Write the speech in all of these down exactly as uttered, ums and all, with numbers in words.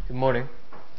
Good morning.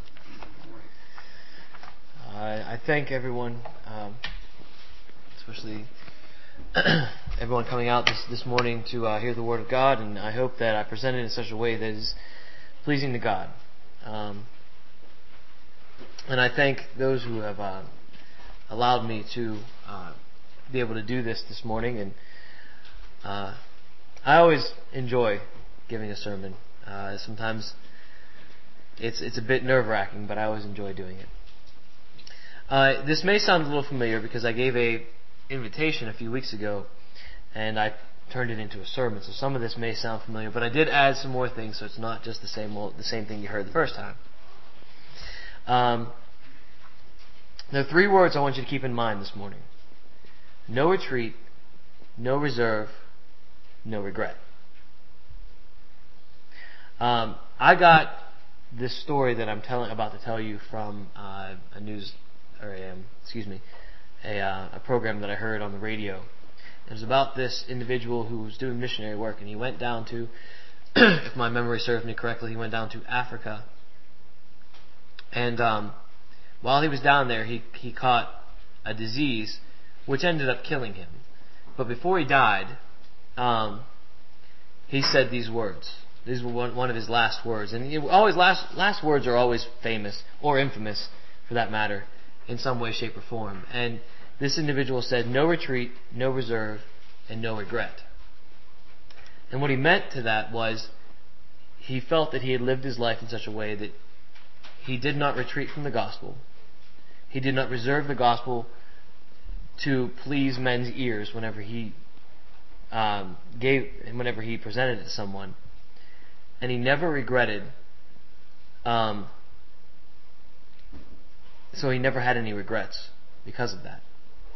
Uh, I thank everyone, um, especially everyone coming out this, this morning to uh, hear the Word of God, and I hope that I present it in such a way that is pleasing to God. Um, and I thank those who have uh, allowed me to uh, be able to do this this morning. And uh, I always enjoy giving a sermon. Uh, sometimes It's it's a bit nerve-wracking, but I always enjoy doing it. Uh, this may sound a little familiar because I gave a invitation a few weeks ago, and I turned it into a sermon. So some of this may sound familiar, but I did add some more things, so it's not just the same old, the same thing you heard the first time. Um, there are three words I want you to keep in mind this morning: no retreat, no reserve, no regret. Um, I got this story that I'm telling about to tell you from uh, a news, or a, um, excuse me, a, uh, a program that I heard on the radio. It was about this individual who was doing missionary work, and he went down to, if my memory serves me correctly, he went down to Africa. And um, while he was down there, he he caught a disease which ended up killing him. But before he died, um, he said these words. These were one, one of his last words. And it, always last last words are always famous, or infamous for that matter, in some way, shape, or form. And this individual said, no retreat, no reserve, and no regret. And what he meant to that was, he felt that he had lived his life in such a way that he did not retreat from the gospel. He did not reserve the gospel to please men's ears whenever he um, gave, whenever he presented it to someone. And he never regretted, um, so he never had any regrets because of that.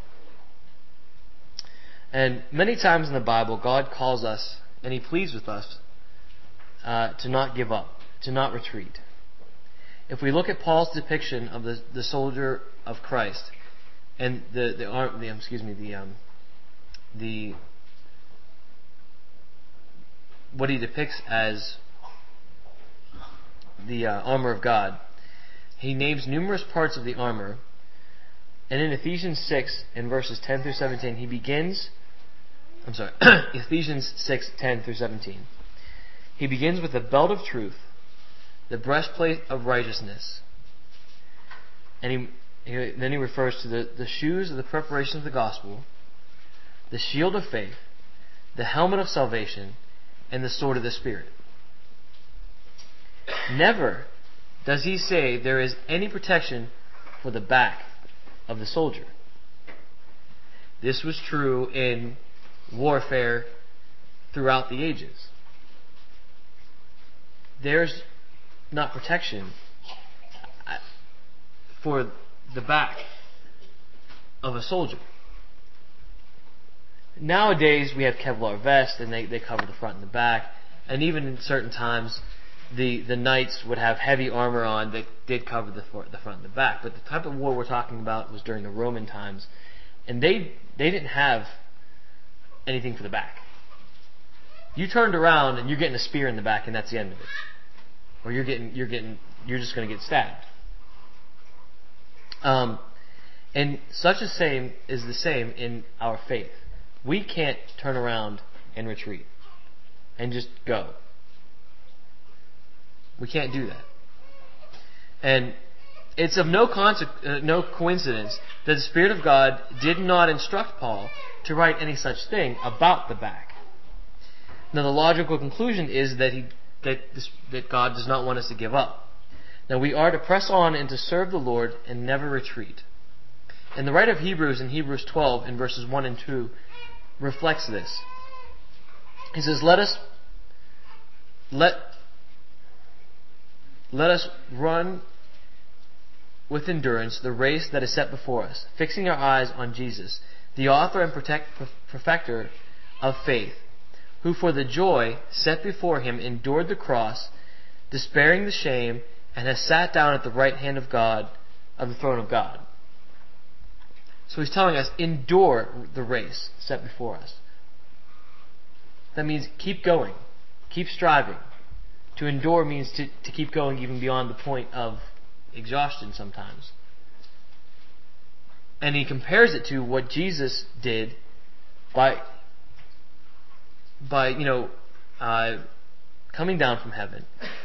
And many times in the Bible, God calls us, and He pleads with us, uh, to not give up, to not retreat. If we look at Paul's depiction of the, the soldier of Christ, and the the, arm, the excuse me the um, the what he depicts as the uh, armor of God, he names numerous parts of the armor. And in Ephesians six, in verses ten through seventeen, he begins, I'm sorry, Ephesians six, ten through seventeen. He begins with the belt of truth, the breastplate of righteousness. And he, he then he refers to the, the shoes of the preparation of the gospel, the shield of faith, the helmet of salvation, and the sword of the Spirit. Never does he say there is any protection for the back of the soldier. This was true in warfare throughout the ages. There's not protection for the back of a soldier. Nowadays we have Kevlar vests, and they, they cover the front and the back, and even in certain times The, the knights would have heavy armor on that did cover the, the front and the back. But the type of war we're talking about was during the Roman times. And they they didn't have anything for the back. You turned around and you're getting a spear in the back, and that's the end of it. Or you're getting you're getting you're just going to get stabbed. Um, and such a same is the same in our faith. We can't turn around and retreat and just go. We can't do that. And it's of no, conse- uh, no coincidence that the Spirit of God did not instruct Paul to write any such thing about the back. Now, the logical conclusion is that he that this, that God does not want us to give up. Now, we are to press on and to serve the Lord and never retreat. And the writer of Hebrews in Hebrews twelve in verses one and two reflects this. He says, "Let us let Let us run with endurance the race that is set before us, fixing our eyes on Jesus, the author and protect, perfecter of faith, who for the joy set before him endured the cross, despairing the shame, and has sat down at the right hand of God, of the throne of God." So he's telling us, endure the race set before us. That means keep going, keep striving To endure means to, to keep going even beyond the point of exhaustion sometimes. And he compares it to what Jesus did by, by you know, uh, coming down from heaven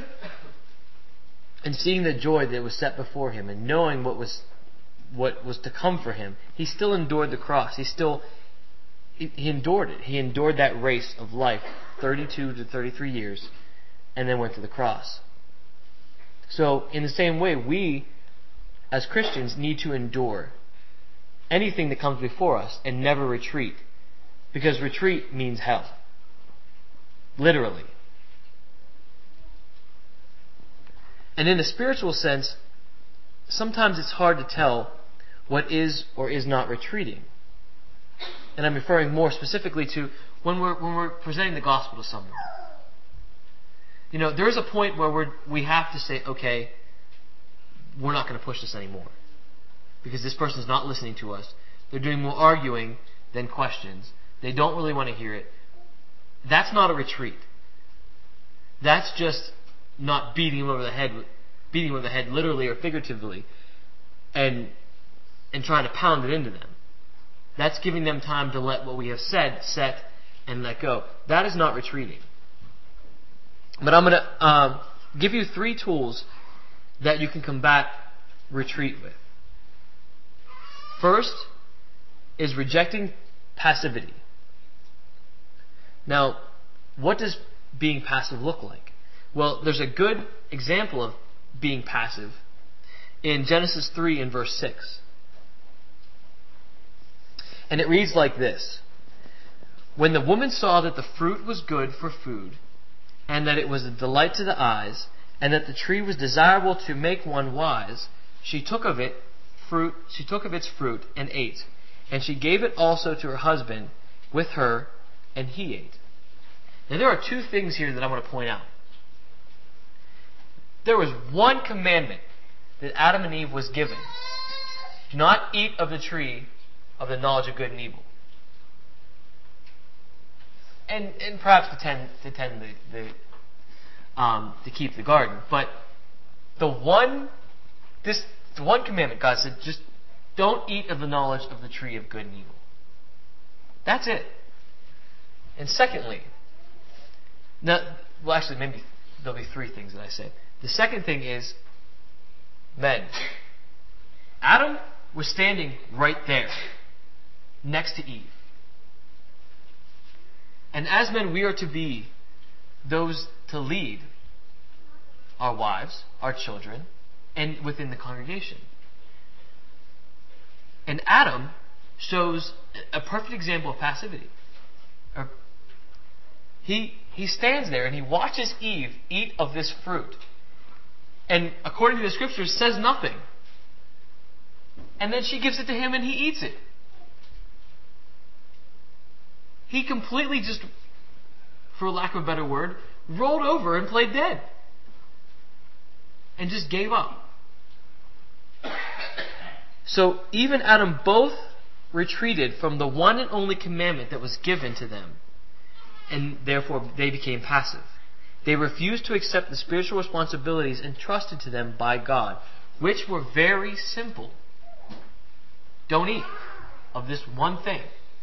and seeing the joy that was set before him and knowing what was what was to come for him. He still endured the cross. He still he, he endured it. He endured that race of life, thirty-two to thirty-three years, and then went to the cross. So, in the same way, we, as Christians, need to endure anything that comes before us and never retreat. Because retreat means hell. Literally. And in a spiritual sense, sometimes it's hard to tell what is or is not retreating. And I'm referring more specifically to when we're when we're presenting the gospel to someone. You know, there's a point where we're, we have to say, okay, we're not going to push this anymore. Because this person's not listening to us. They're doing more arguing than questions. They don't really want to hear it. That's not a retreat. That's just not beating them over the head, beating them over the head literally or figuratively, and and trying to pound it into them. That's giving them time to let what we have said set and let go. That is not retreating. But I'm going to um, give you three tools that you can combat retreat with. First is rejecting passivity. Now, what does being passive look like? Well, there's a good example of being passive in Genesis three and verse six. And it reads like this. When the woman saw that the fruit was good for food, and that it was a delight to the eyes, and that the tree was desirable to make one wise, she took of it fruit, she took of its fruit and ate, and she gave it also to her husband with her, and he ate. Now there are two things here that I want to point out. There was one commandment that Adam and Eve was given. Do not eat of the tree of the knowledge of good and evil. And and perhaps to tend to tend the, the um to keep the garden. But the one this the one commandment God said, just don't eat of the knowledge of the tree of good and evil. That's it. And secondly, now well actually maybe there'll be three things that I say. The second thing is, men. Adam was standing right there, next to Eve. And as men, we are to be those to lead our wives, our children, and within the congregation. And Adam shows a perfect example of passivity. He, he stands there and he watches Eve eat of this fruit. And according to the scriptures, says nothing. And then she gives it to him and he eats it. He completely just, for lack of a better word, rolled over and played dead. And just gave up. So Eve and Adam both retreated from the one and only commandment that was given to them. And therefore they became passive. They refused to accept the spiritual responsibilities entrusted to them by God, which were very simple. Don't eat of this one thing.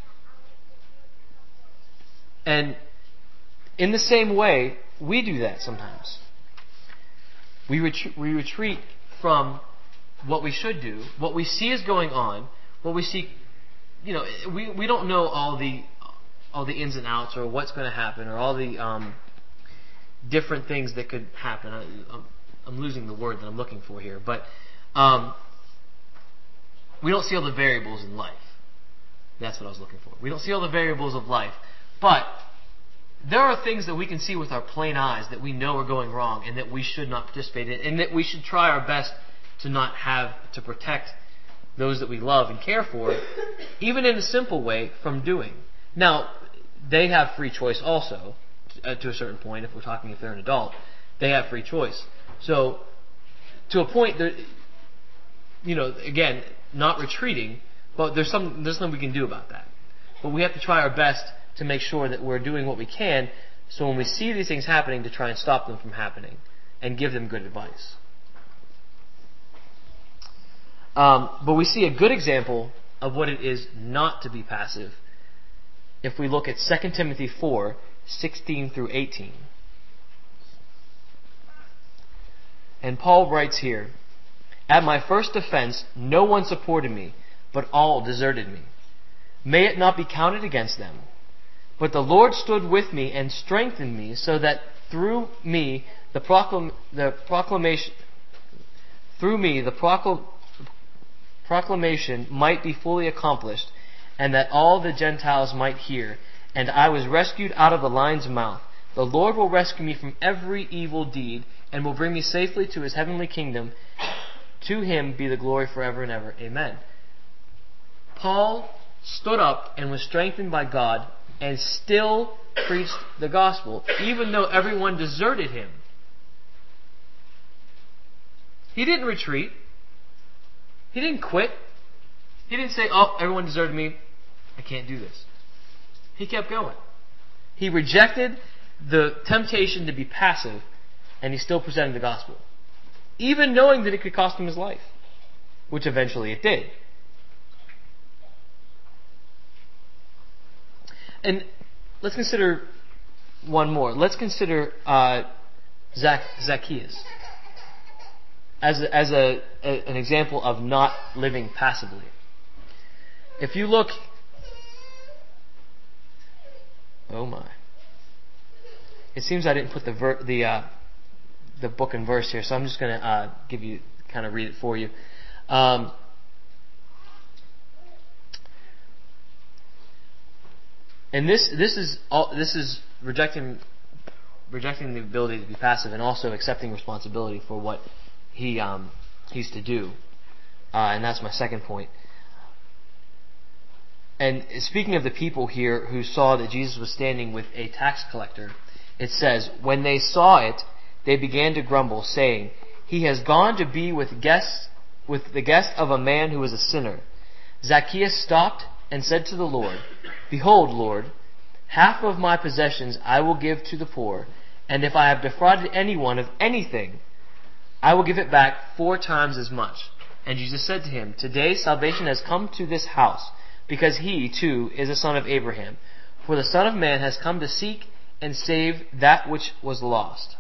And in the same way, we do that sometimes. We, ret- we retreat from what we should do, what we see is going on, what we see, you know, we, we don't know all the all the ins and outs or what's going to happen or all the um, different things that could happen. I, I'm, I'm losing the word that I'm looking for here, but um, we don't see all the variables in life. That's what I was looking for. We don't see all the variables of life. But there are things that we can see with our plain eyes that we know are going wrong and that we should not participate in, and that we should try our best to not have to protect those that we love and care for, even in a simple way, from doing. Now, they have free choice also, to, to a certain point. If we're talking if they're an adult, they have free choice. So, to a point, you know, again, not retreating, but there's some there's nothing we can do about that. But we have to try our best to make sure that we're doing what we can So when we see these things happening, to try and stop them from happening and give them good advice. Um, but we see a good example of what it is not to be passive if we look at Second Timothy four, sixteen through eighteen. And Paul writes here, "At my first offense, no one supported me, but all deserted me. May it not be counted against them. But the Lord stood with me and strengthened me, so that through me the, proclam- the proclamation, through me the procl- proclamation might be fully accomplished, and that all the Gentiles might hear. And I was rescued out of the lion's mouth. The Lord will rescue me from every evil deed, and will bring me safely to His heavenly kingdom. To Him be the glory forever and ever. Amen." Paul stood up and was strengthened by God and still preached the gospel, even though everyone deserted him. He didn't retreat. He didn't quit. He didn't say, "Oh, everyone deserted me. I can't do this." He kept going. He rejected the temptation to be passive, and he still presented the gospel, even knowing that it could cost him his life, which eventually it did. And let's consider one more. Let's consider uh, Zac- Zacchaeus as a, as a, a an example of not living passively. If you look, oh my, it seems I didn't put the ver- the uh, the book and verse here, so I'm just going to uh, give you kind of read it for you. Um, And this this is all, this is rejecting rejecting the ability to be passive and also accepting responsibility for what he um, he's to do, uh, and that's my second point. And speaking of the people here who saw that Jesus was standing with a tax collector, it says, "When they saw it, they began to grumble, saying, 'He has gone to be with guests with the guest of a man who is a sinner.' Zacchaeus stopped and said to the Lord, 'Behold, Lord, half of my possessions I will give to the poor, and if I have defrauded anyone of anything, I will give it back four times as much.' And Jesus said to him, 'Today salvation has come to this house, because he, too, is a son of Abraham. For the Son of Man has come to seek and save that which was lost.'"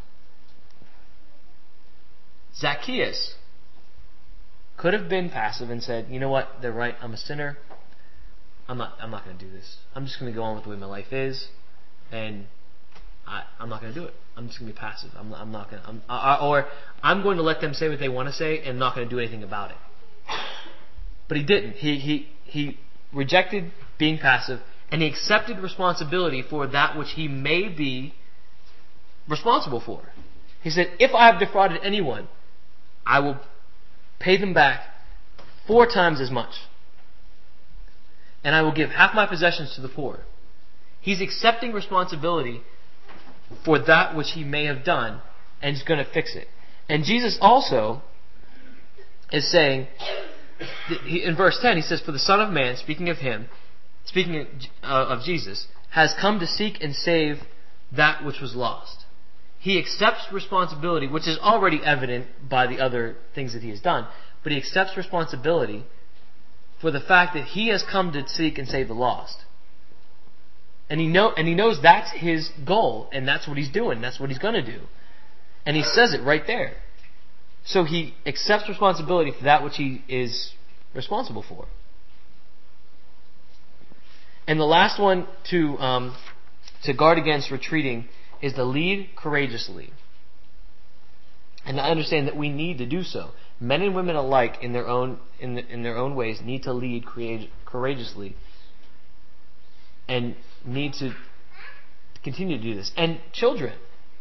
Zacchaeus could have been passive and said, "You know what, they're right, I'm a sinner. I'm not I'm not going to do this. I'm just going to go on with the way my life is, and I, I'm not going to do it. I'm just going to be passive. I'm, I'm not going to, I'm, I, or I'm going to let them say what they want to say and not going to do anything about it." But he didn't. He he he rejected being passive, and he accepted responsibility for that which he may be responsible for. He said, "If I have defrauded anyone, I will pay them back four times as much. And I will give half my possessions to the poor." He's accepting responsibility for that which he may have done, and he's going to fix it. And Jesus also is saying, in verse ten, he says, "For the Son of Man," speaking of him, speaking of Jesus, "has come to seek and save that which was lost." He accepts responsibility, which is already evident by the other things that he has done, but he accepts responsibility for the fact that he has come to seek and save the lost. And he know and he knows that's his goal, and that's what he's doing, that's what he's going to do. And he says it right there. So he accepts responsibility for that which he is responsible for. And the last one to um, to guard against retreating is to lead courageously. And I understand that we need to do so. Men and women alike, in their own in, the, in their own ways, need to lead courageously, and need to continue to do this. And children,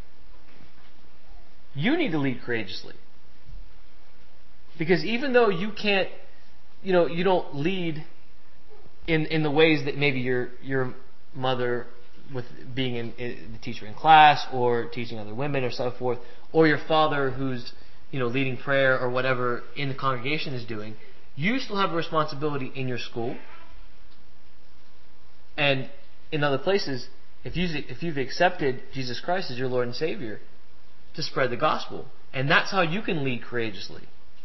you need to lead courageously, because even though you can't, you know, you don't lead in in the ways that maybe your your mother, with being in, in, the teacher in class or teaching other women or so forth, or your father who's, you know, leading prayer or whatever in the congregation is doing, you still have a responsibility in your school and in other places if you if you've accepted Jesus Christ as your Lord and Savior, to spread the gospel. And that's how you can lead courageously.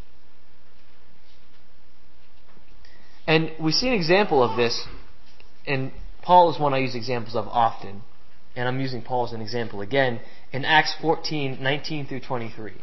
And we see an example of this, and Paul is one I use examples of often, and I'm using Paul as an example again, in Acts fourteen, nineteen through twenty-three.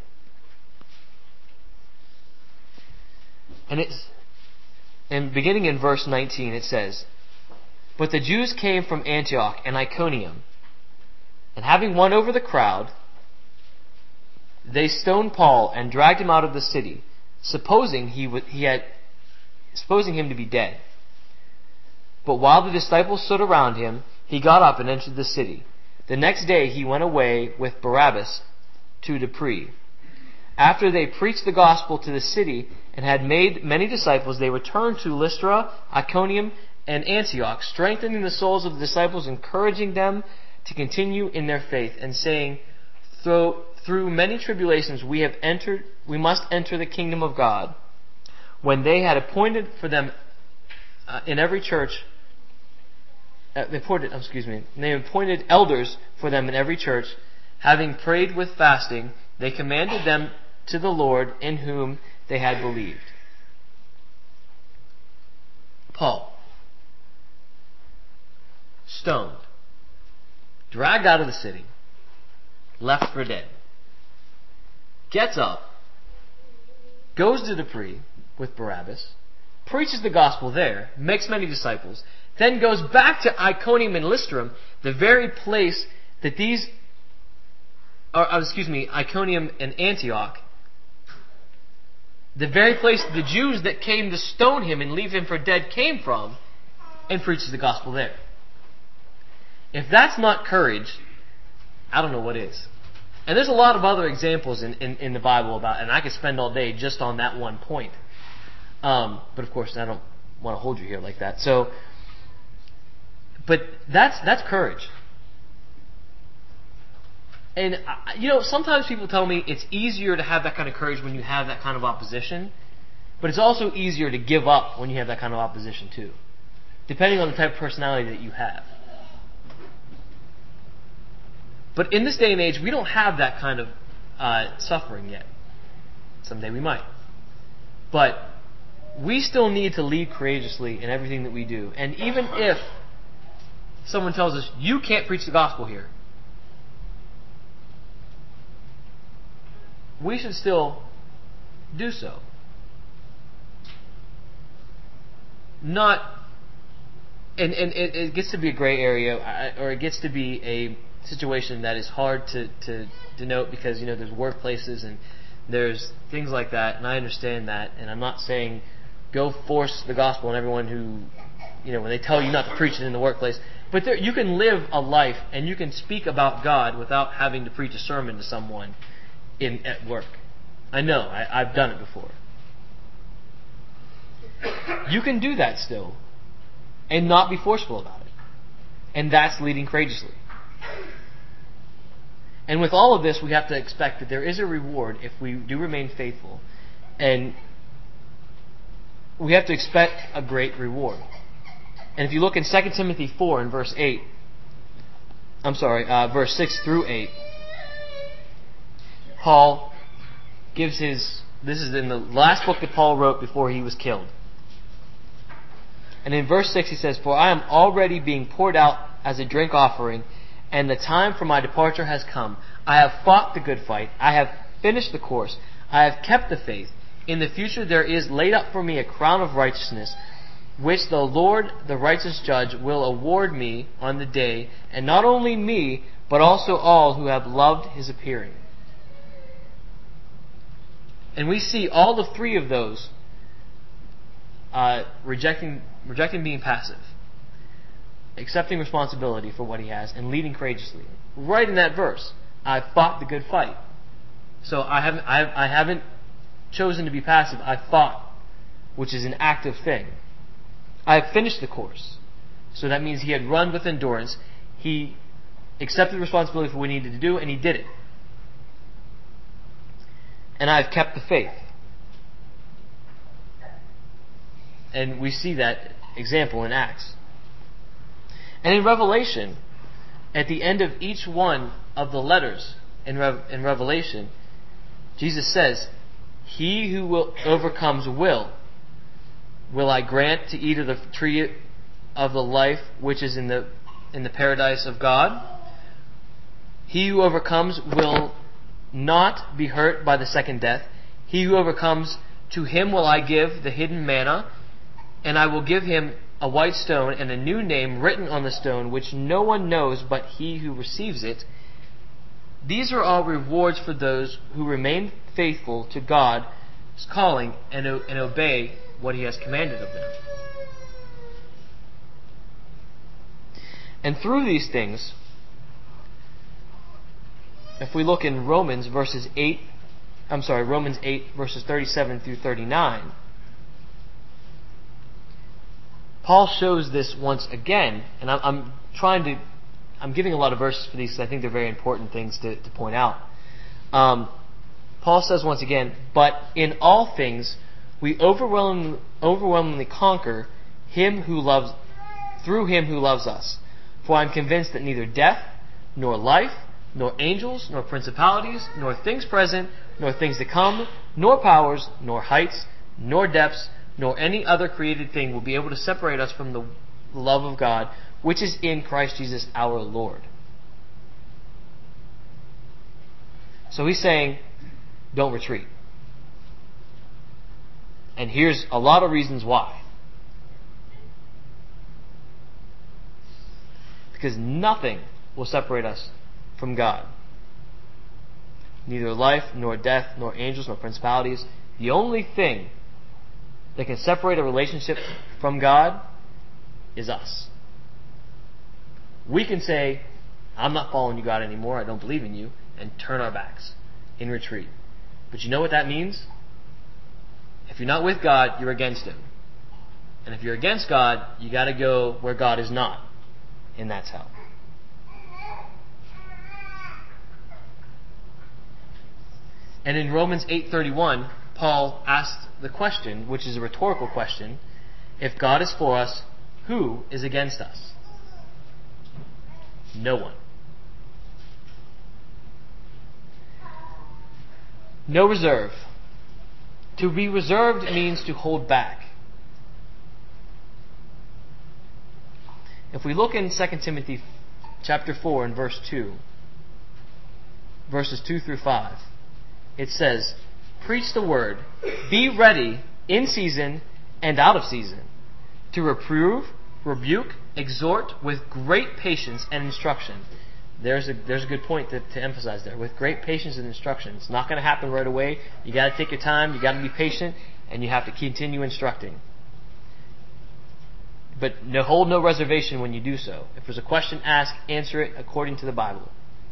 And it's and beginning in verse nineteen, it says, "But the Jews came from Antioch and Iconium, and having won over the crowd, they stoned Paul and dragged him out of the city, supposing he w- he had supposing him to be dead. But while the disciples stood around him, he got up and entered the city. The next day he went away with Barabbas to Dupre. After they preached the gospel to the city and had made many disciples, they returned to Lystra, Iconium, and Antioch, strengthening the souls of the disciples, encouraging them to continue in their faith, and saying, Through, through many tribulations we have entered, we must enter the kingdom of God. When they had appointed for them uh, in every church, uh, they appointed, excuse me, they appointed elders for them in every church, having prayed with fasting, they commended them to the Lord in whom they had believed." Paul, stoned, dragged out of the city, left for dead, gets up, goes to Dupre with Barabbas, preaches the gospel there, makes many disciples, then goes back to Iconium and Lystra, the very place that these, or excuse me, Iconium and Antioch, the very place the Jews that came to stone him and leave him for dead came from, and preaches the gospel there. If that's not courage, I don't know what is. And there's a lot of other examples in, in, in the Bible about, and I could spend all day just on that one point. Um, but of course, I don't want to hold you here like that. So, but that's that's courage. And I, you know, sometimes people tell me it's easier to have that kind of courage when you have that kind of opposition, but it's also easier to give up when you have that kind of opposition too, depending on the type of personality that you have. But in this day and age, we don't have that kind of uh, suffering yet. Someday we might. But we still need to lead courageously in everything that we do. And even if someone tells us, you can't preach the gospel here, we should still do so. Not, and, and it, it gets to be a gray area, or it gets to be a situation that is hard to, to denote because, you know, there's workplaces and there's things like that, and I understand that, and I'm not saying go force the gospel on everyone who, you know, when they tell you not to preach it in the workplace, but there, you can live a life and you can speak about God without having to preach a sermon to someone in at work. I know, I, I've done it before. You can do that still and not be forceful about it, and that's leading courageously. And with all of this, we have to expect that there is a reward if we do remain faithful. And we have to expect a great reward. And if you look in Second Timothy four in verse eight, I'm sorry, uh, verse six through eight, Paul gives his, this is in the last book that Paul wrote before he was killed. And in verse six he says, "For I am already being poured out as a drink offering, and the time for my departure has come. I have fought the good fight. I have finished the course. I have kept the faith. In the future there is laid up for me a crown of righteousness, which the Lord, the righteous judge, will award me on the day, and not only me, but also all who have loved his appearing." And we see all the three of those uh, rejecting rejecting being passive, accepting responsibility for what he has, and leading courageously. Right in that verse, I fought the good fight. So I haven't, I, I haven't chosen to be passive. I fought, which is an active thing. I have finished the course. So that means he had run with endurance. He accepted responsibility for what he needed to do, and he did it. And I have kept the faith. And we see that example in Acts. And in Revelation, at the end of each one of the letters in, Re- in Revelation, Jesus says, he who will overcomes will. Will I grant to eat of the tree of the life which is in the in the paradise of God? He who overcomes will not be hurt by the second death. He who overcomes, to him will I give the hidden manna, and I will give him a white stone and a new name written on the stone, which no one knows but he who receives it. These are all rewards for those who remain faithful to God's calling and, and obey what he has commanded of them. And through these things, if we look in Romans verses eight, I'm sorry, Romans eight verses thirty-seven through thirty-nine, Paul shows this once again, and I'm, I'm trying to, I'm giving a lot of verses for these because I think they're very important things to, to point out. Um, Paul says once again, but in all things we overwhelmingly, overwhelmingly conquer him who loves, through him who loves us. For I am convinced that neither death, nor life, nor angels, nor principalities, nor things present, nor things to come, nor powers, nor heights, nor depths, nor any other created thing will be able to separate us from the love of God, which is in Christ Jesus our Lord. So he's saying, don't retreat. And here's a lot of reasons why. Because nothing will separate us from God. Neither life, nor death, nor angels, nor principalities. The only thing that can separate a relationship from God is us. We can say, I'm not following you, God, anymore. I don't believe in you. And turn our backs in retreat. But you know what that means? If you're not with God, you're against Him. And if you're against God, you got to go where God is not. And that's hell. And in Romans eight thirty-one, Paul asked the question, which is a rhetorical question, if God is for us, who is against us? No one. No reserve. To be reserved means to hold back. If we look in Second Timothy chapter four and verse two, verses two through five, it says, preach the word, be ready in season and out of season, to reprove, rebuke, exhort with great patience and instruction. There's a there's a good point to, to emphasize there. With great patience and instruction. It's not going to happen right away. You got to take your time, you got to be patient, and you have to continue instructing. But no, hold no reservation when you do so. If there's a question asked, answer it according to the Bible.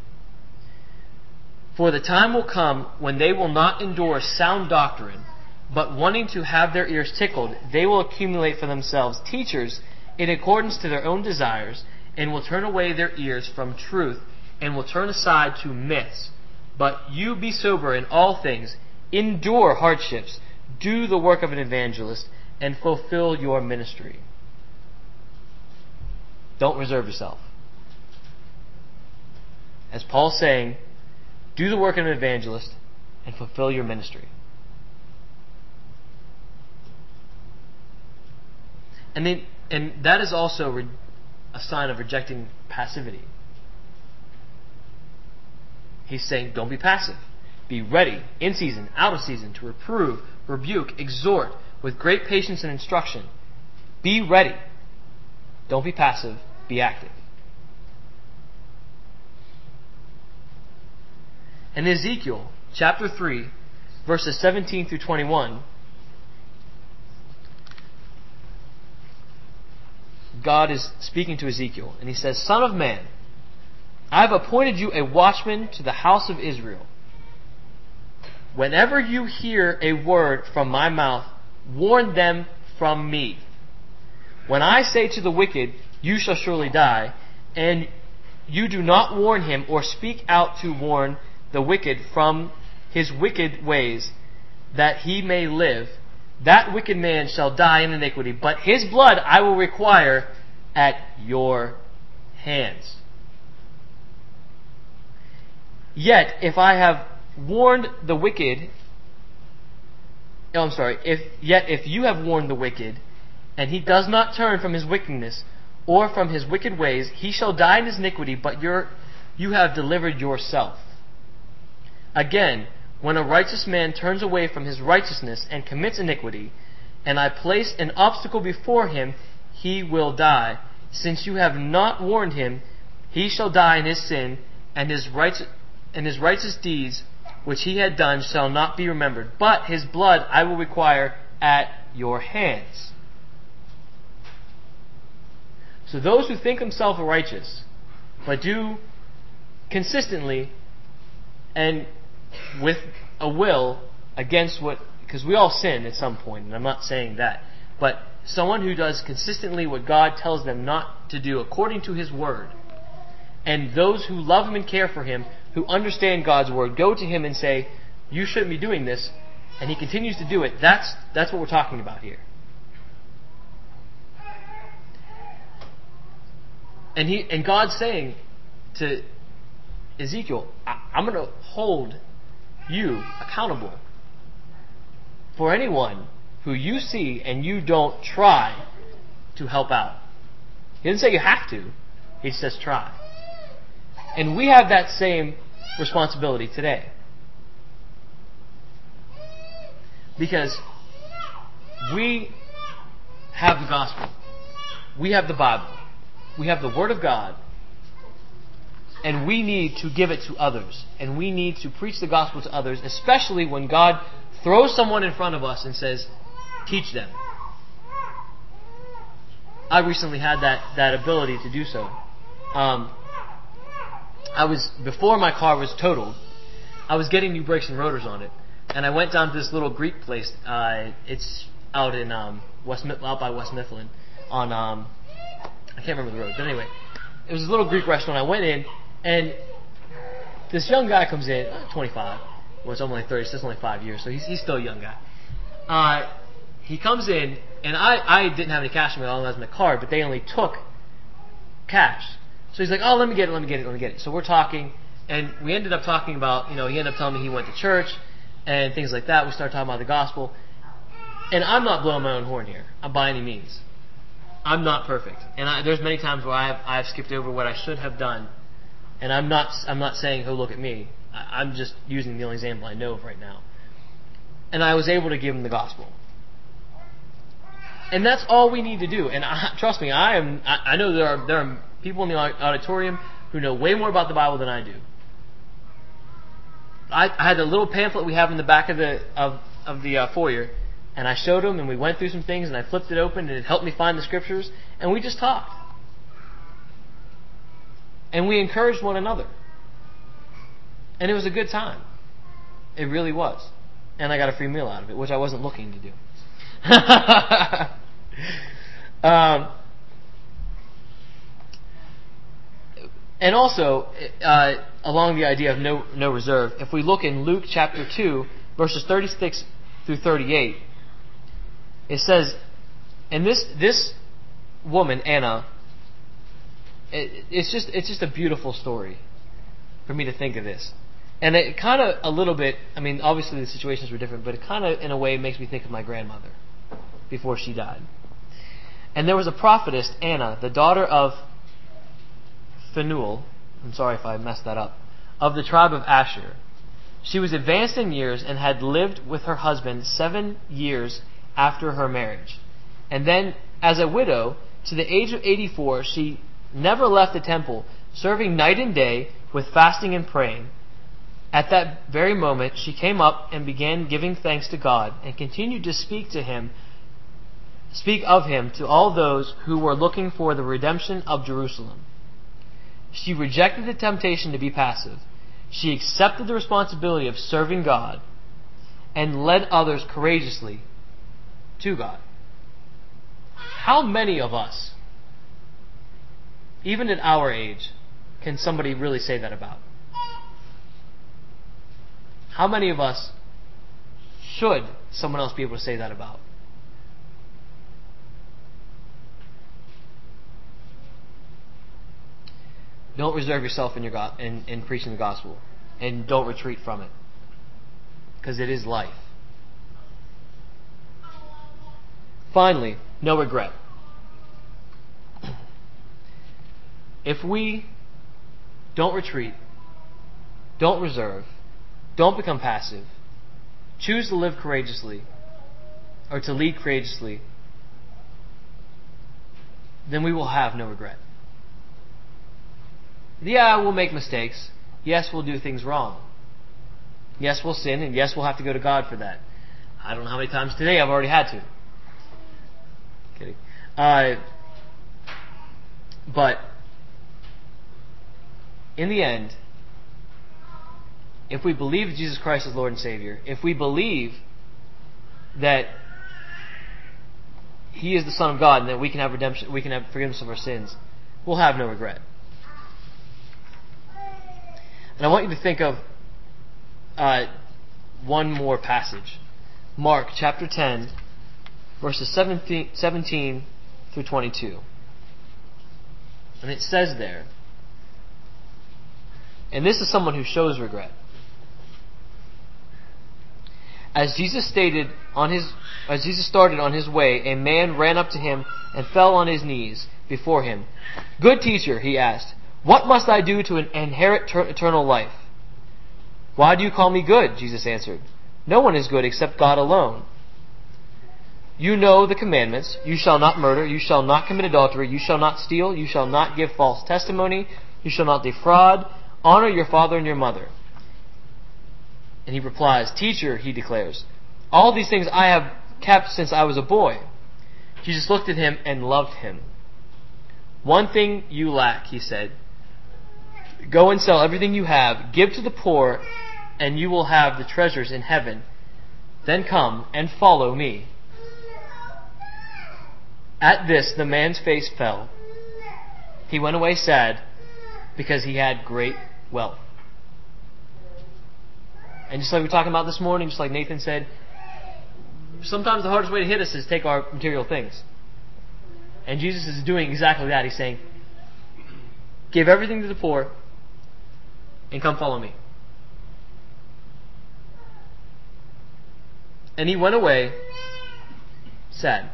For the time will come when they will not endure sound doctrine, but wanting to have their ears tickled, they will accumulate for themselves teachers in accordance to their own desires, and will turn away their ears from truth, and will turn aside to myths. But you be sober in all things, endure hardships, do the work of an evangelist, and fulfill your ministry. Don't reserve yourself. As Paul's saying, do the work of an evangelist and fulfill your ministry. And then, and that is also re- a sign of rejecting passivity. He's saying, don't be passive. Be ready, in season, out of season, to reprove, rebuke, exhort, with great patience and instruction. Be ready. Don't be passive, be active. In Ezekiel chapter three, verses seventeen through twenty-one, God is speaking to Ezekiel, and He says, Son of man, I have appointed you a watchman to the house of Israel. Whenever you hear a word from my mouth, warn them from me. When I say to the wicked, you shall surely die, and you do not warn him or speak out to warn the wicked from his wicked ways, that he may live, that wicked man shall die in iniquity, but his blood I will require at your hands. Yet if I have warned the wicked, oh, I'm sorry, if yet if you have warned the wicked, and he does not turn from his wickedness or from his wicked ways, he shall die in his iniquity, but you're, you have delivered yourself. Again, when a righteous man turns away from his righteousness and commits iniquity, and I place an obstacle before him, he will die. Since you have not warned him, he shall die in his sin, and his righteous, and his righteous deeds which he had done shall not be remembered. But his blood I will require at your hands. So those who think themselves righteous, but do consistently and with a will against what, because we all sin at some point, and I'm not saying that, but someone who does consistently what God tells them not to do according to His Word, and those who love Him and care for Him, who understand God's Word, go to Him and say, you shouldn't be doing this, and He continues to do it. That's that's what we're talking about here. And he and God's saying to Ezekiel, I, I'm going to hold you accountable for anyone who you see and you don't try to help out. He didn't say you have to. He says try. And we have that same responsibility today. Because we have the gospel. We have the Bible. We have the Word of God. And we need to give it to others. And we need to preach the gospel to others, especially when God throws someone in front of us and says, teach them. I recently had that, that ability to do so. Um, I was, before my car was totaled, I was getting new brakes and rotors on it. And I went down to this little Greek place. Uh, it's out in um, West, out by West Mifflin on, um, I can't remember the road. But anyway, it was a little Greek restaurant. I went in, and this young guy comes in, uh, twenty-five. Well, it's only thirty, so it's only five years, so he's, he's still a young guy. Uh, he comes in, and I, I didn't have any cash in my wallet, I was in the card, but they only took cash. So he's like, oh, let me get it, let me get it, let me get it. So we're talking, and we ended up talking about, you know, he ended up telling me he went to church and things like that. We started talking about the gospel. And I'm not blowing my own horn here, by any means. I'm not perfect. And I, there's many times where I've, I've skipped over what I should have done. And I'm not I'm not saying, oh, look at me. I, I'm just using the only example I know of right now. And I was able to give him the gospel. And that's all we need to do. And I, trust me, I am. I, I know there are there are people in the auditorium who know way more about the Bible than I do. I, I had the little pamphlet we have in the back of the of of the uh, foyer, and I showed them, and we went through some things, and I flipped it open, and it helped me find the scriptures, and we just talked. And we encouraged one another. And it was a good time. It really was. And I got a free meal out of it, which I wasn't looking to do. um, and also, uh, along the idea of no no reserve, if we look in Luke chapter two, verses thirty-six through thirty-eight, it says, and this this woman, Anna, it, it's just it's just a beautiful story for me to think of this. And it kind of a little bit, I mean, obviously the situations were different, but it kind of, in a way, makes me think of my grandmother before she died. And there was a prophetess, Anna, the daughter of Phanuel, I'm sorry if I messed that up, of the tribe of Asher. She was advanced in years and had lived with her husband seven years after her marriage. And then, as a widow, to the age of eighty-four, she never left the temple, serving night and day with fasting and praying. At that very moment, she came up and began giving thanks to God and continued to speak to him, speak of him to all those who were looking for the redemption of Jerusalem. She rejected the temptation to be passive. She accepted the responsibility of serving God and led others courageously to God. How many of us, even at our age, can somebody really say that about? How many of us should someone else be able to say that about? Don't reserve yourself in your go- in, in preaching the gospel. and don't retreat from it. Because it is life. Finally, no regret. If we don't retreat, don't reserve, don't become passive, choose to live courageously, or to lead courageously, then we will have no regret. Yeah, we'll make mistakes. Yes, we'll do things wrong. Yes, we'll sin, and yes, we'll have to go to God for that. I don't know how many times today I've already had to. Kidding. Uh, but in the end, if we believe that Jesus Christ is Lord and Savior, if we believe that He is the Son of God and that we can have redemption, we can have forgiveness of our sins, we'll have no regret. And I want you to think of uh, one more passage. Mark chapter ten, verses seventeen, seventeen through twenty-two. And it says there, and this is someone who shows regret. As Jesus stated on his, as Jesus started on his way, a man ran up to him and fell on his knees before him. "Good teacher," he asked, "what must I do to inherit ter- eternal life?" "Why do you call me good?" Jesus answered. "No one is good except God alone. You know the commandments. You shall not murder. You shall not commit adultery. You shall not steal. You shall not give false testimony. You shall not defraud. Honor your father and your mother." And he replies, "Teacher," he declares, "all these things I have kept since I was a boy." Jesus looked at him and loved him. "One thing you lack," he said. "Go and sell everything you have, give to the poor, and you will have the treasures in heaven. Then come and follow me." At this, the man's face fell. He went away sad because he had great wealth. And just like we were talking about this morning, just like Nathan said, sometimes the hardest way to hit us is take our material things. And Jesus is doing exactly that. He's saying, give everything to the poor and come follow me. And he went away sad.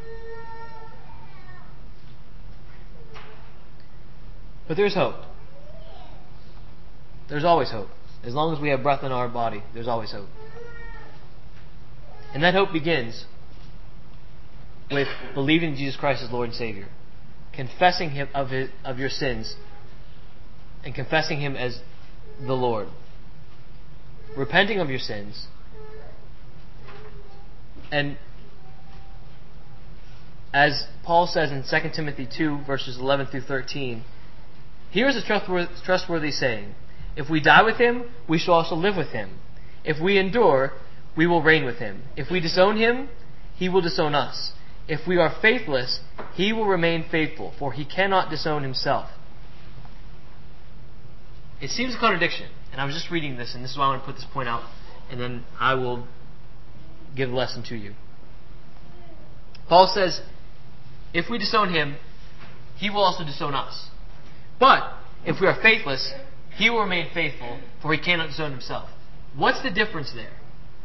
But there's hope. There's always hope. As long as we have breath in our body, there's always hope. And that hope begins with believing in Jesus Christ as Lord and Savior, confessing Him of his, of your sins, and confessing Him as the Lord, repenting of your sins, and as Paul says in Second Timothy two, verses eleven through thirteen, here is a trustworthy, trustworthy saying: if we die with Him, we shall also live with Him. If we endure, we will reign with Him. If we disown Him, He will disown us. If we are faithless, He will remain faithful, for He cannot disown Himself. It seems a contradiction, and I was just reading this, and this is why I want to put this point out, and then I will give the lesson to you. Paul says, if we disown Him, He will also disown us. But if we are faithless, He will remain faithful, for He cannot disown Himself. What's the difference there?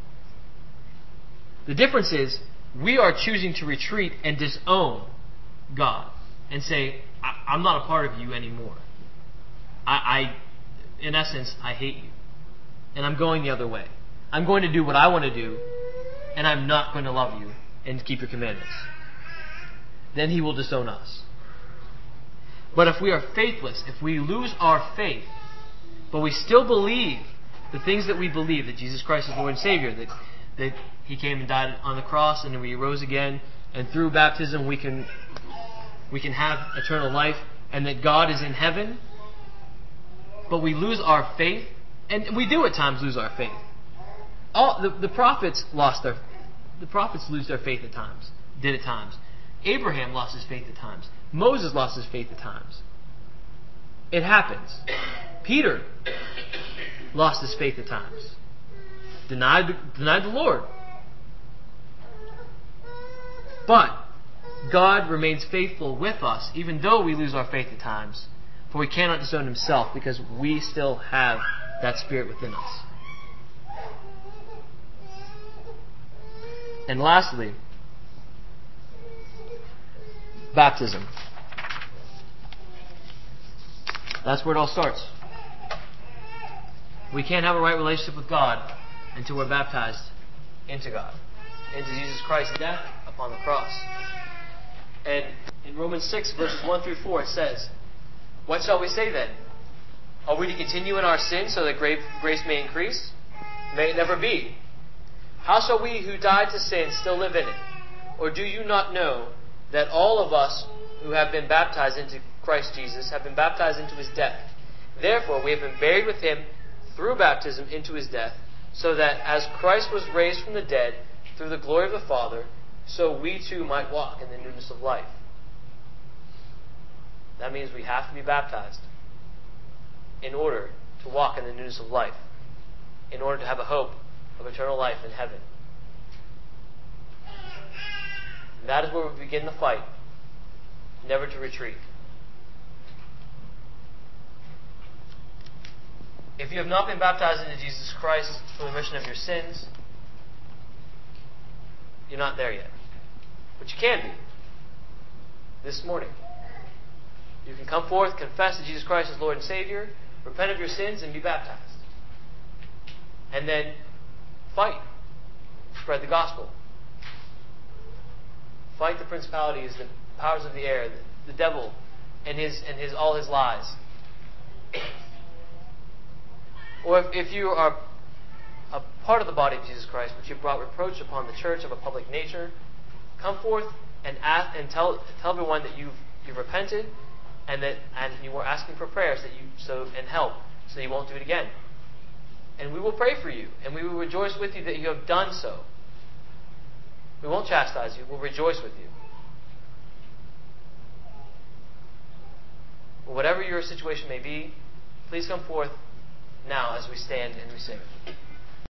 The difference is we are choosing to retreat and disown God and say, I- I'm not a part of you anymore. I, I, in essence, I hate you. And I'm going the other way. I'm going to do what I want to do, and I'm not going to love you and keep your commandments. Then He will disown us. But if we are faithless, if we lose our faith, but we still believe the things that we believe, that Jesus Christ is Lord and Savior, that, that He came and died on the cross and then He rose again, and through baptism we can we can have eternal life, and that God is in heaven, but we lose our faith, and we do at times lose our faith. All the, the prophets lost their the prophets lose their faith at times, did at times. Abraham lost his faith at times. Moses lost his faith at times. It happens. Peter lost his faith at times. Denied, denied the Lord. But God remains faithful with us, even though we lose our faith at times. For He cannot disown Himself, because we still have that Spirit within us. And lastly, baptism. That's where it all starts. We can't have a right relationship with God until we're baptized into God, into Jesus Christ's death upon the cross. And in Romans six, verses one through four, it says, "What shall we say then? Are we to continue in our sin so that grace may increase? May it never be. How shall we who died to sin still live in it? Or do you not know that all of us who have been baptized into Christ Jesus have been baptized into his death? Therefore we have been buried with him through baptism into his death, so that as Christ was raised from the dead through the glory of the Father, so we too might walk in the newness of life." That means we have to be baptized in order to walk in the newness of life, in order to have a hope of eternal life in heaven. And that is where we begin the fight, never to retreat. If you have not been baptized into Jesus Christ for the remission of your sins, you're not there yet. But you can be. This morning. You can come forth, confess that Jesus Christ is Lord and Savior, repent of your sins, and be baptized. And then fight. Spread the gospel. Fight the principalities, the powers of the air, the, the devil, and his and his all his lies. Or if, if you are a part of the body of Jesus Christ, but you brought reproach upon the church of a public nature, come forth and ask and tell tell everyone that you've you've repented, and that and you were asking for prayers that you so and help so that you won't do it again. And we will pray for you, and we will rejoice with you that you have done so. We won't chastise you; we'll rejoice with you. Whatever your situation may be, please come forth now as we stand and we sing.